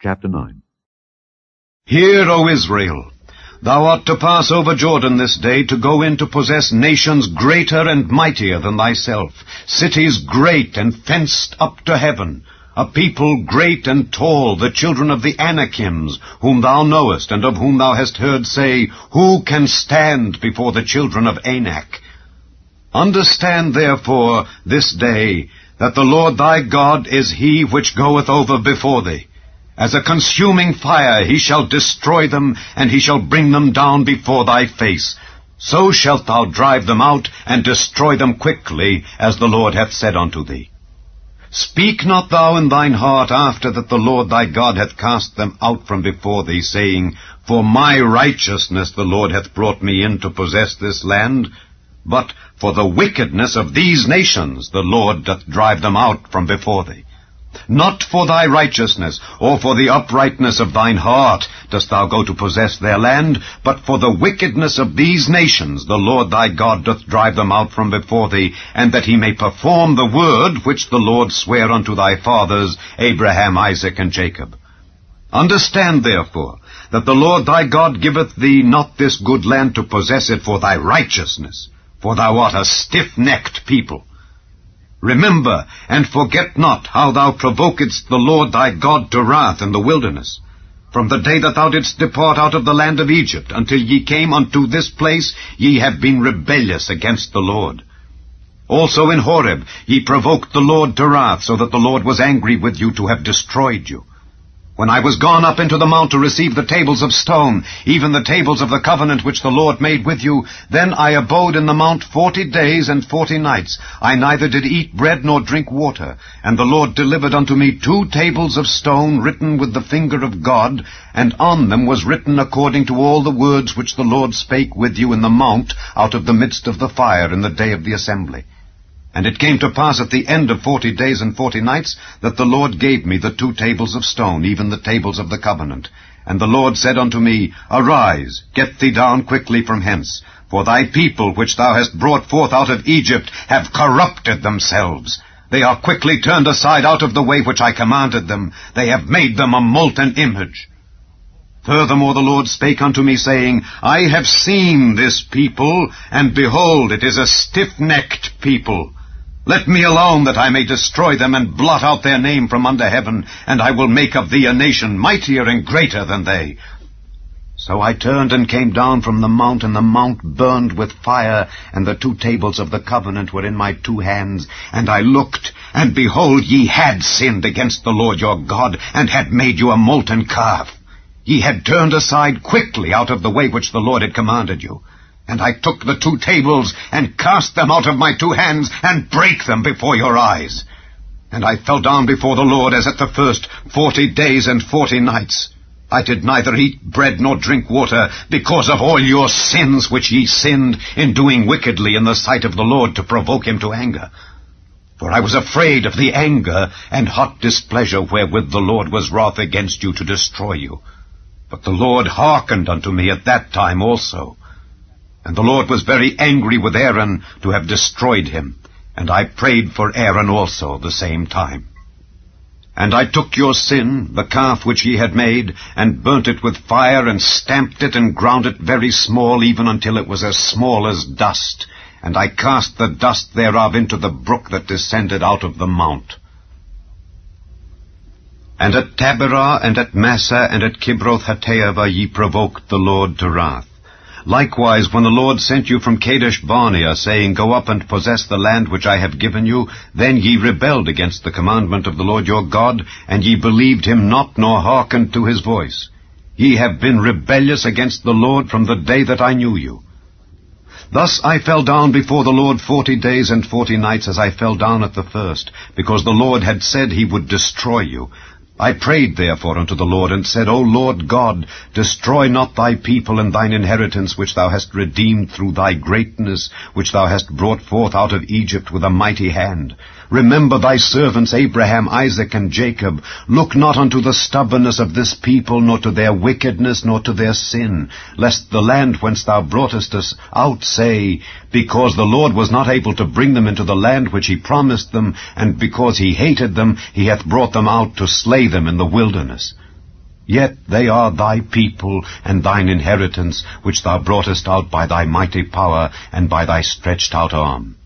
Chapter 9. Hear, O Israel, thou art to pass over Jordan this day to go in to possess nations greater and mightier than thyself, cities great and fenced up to heaven, a people great and tall, the children of the Anakims, whom thou knowest, and of whom thou hast heard say, Who can stand before the children of Anak? Understand therefore this day that the Lord thy God is he which goeth over before thee. As a consuming fire he shall destroy them, and he shall bring them down before thy face. So shalt thou drive them out, and destroy them quickly, as the Lord hath said unto thee. Speak not thou in thine heart after that the Lord thy God hath cast them out from before thee, saying, For my righteousness the Lord hath brought me in to possess this land. But for the wickedness of these nations the Lord doth drive them out from before thee. Not for thy righteousness, or for the uprightness of thine heart, dost thou go to possess their land, but for the wickedness of these nations the Lord thy God doth drive them out from before thee, and that he may perform the word which the Lord sware unto thy fathers, Abraham, Isaac, and Jacob. Understand therefore that the Lord thy God giveth thee not this good land to possess it for thy righteousness, for thou art a stiff-necked people. Remember, and forget not how thou provokedst the Lord thy God to wrath in the wilderness. From the day that thou didst depart out of the land of Egypt, until ye came unto this place, ye have been rebellious against the Lord. Also in Horeb ye provoked the Lord to wrath, so that the Lord was angry with you to have destroyed you. When I was gone up into the mount to receive the tables of stone, even the tables of the covenant which the Lord made with you, then I abode in the mount 40 days and 40 nights. I neither did eat bread nor drink water. And the Lord delivered unto me 2 tables of stone written with the finger of God, and on them was written according to all the words which the Lord spake with you in the mount out of the midst of the fire in the day of the assembly. And it came to pass at the end of 40 days and 40 nights that the Lord gave me the 2 tables of stone, even the tables of the covenant. And the Lord said unto me, Arise, get thee down quickly from hence, for thy people which thou hast brought forth out of Egypt have corrupted themselves. They are quickly turned aside out of the way which I commanded them. They have made them a molten image. Furthermore the Lord spake unto me, saying, I have seen this people, and behold, it is a stiff-necked people. Let me alone, that I may destroy them, and blot out their name from under heaven, and I will make of thee a nation mightier and greater than they. So I turned and came down from the mount, and the mount burned with fire, and the 2 tables of the covenant were in my 2 hands. And I looked, and behold, ye had sinned against the Lord your God, and had made you a molten calf. Ye had turned aside quickly out of the way which the Lord had commanded you. And I took the 2 tables, and cast them out of my 2 hands, and brake them before your eyes. And I fell down before the Lord as at the first 40 days and 40 nights. I did neither eat bread nor drink water, because of all your sins which ye sinned in doing wickedly in the sight of the Lord to provoke him to anger. For I was afraid of the anger and hot displeasure wherewith the Lord was wroth against you to destroy you. But the Lord hearkened unto me at that time also. And the Lord was very angry with Aaron to have destroyed him, and I prayed for Aaron also the same time. And I took your sin, the calf which ye had made, and burnt it with fire, and stamped it, and ground it very small, even until it was as small as dust. And I cast the dust thereof into the brook that descended out of the mount. And at Taberah, and at Massa, and at Kibroth-Hattaavah ye provoked the Lord to wrath. Likewise, when the Lord sent you from Kadesh-Barnea, saying, Go up and possess the land which I have given you, then ye rebelled against the commandment of the Lord your God, and ye believed him not, nor hearkened to his voice. Ye have been rebellious against the Lord from the day that I knew you. Thus I fell down before the Lord 40 days and 40 nights, as I fell down at the first, because the Lord had said he would destroy you. I prayed therefore unto the Lord, and said, O Lord God, destroy not thy people and thine inheritance, which thou hast redeemed through thy greatness, which thou hast brought forth out of Egypt with a mighty hand. Remember thy servants Abraham, Isaac, and Jacob. Look not unto the stubbornness of this people, nor to their wickedness, nor to their sin, lest the land whence thou broughtest us out say, Because the Lord was not able to bring them into the land which he promised them, and because he hated them, he hath brought them out to slay them in the wilderness. Yet they are thy people and thine inheritance, which thou broughtest out by thy mighty power and by thy stretched out arm.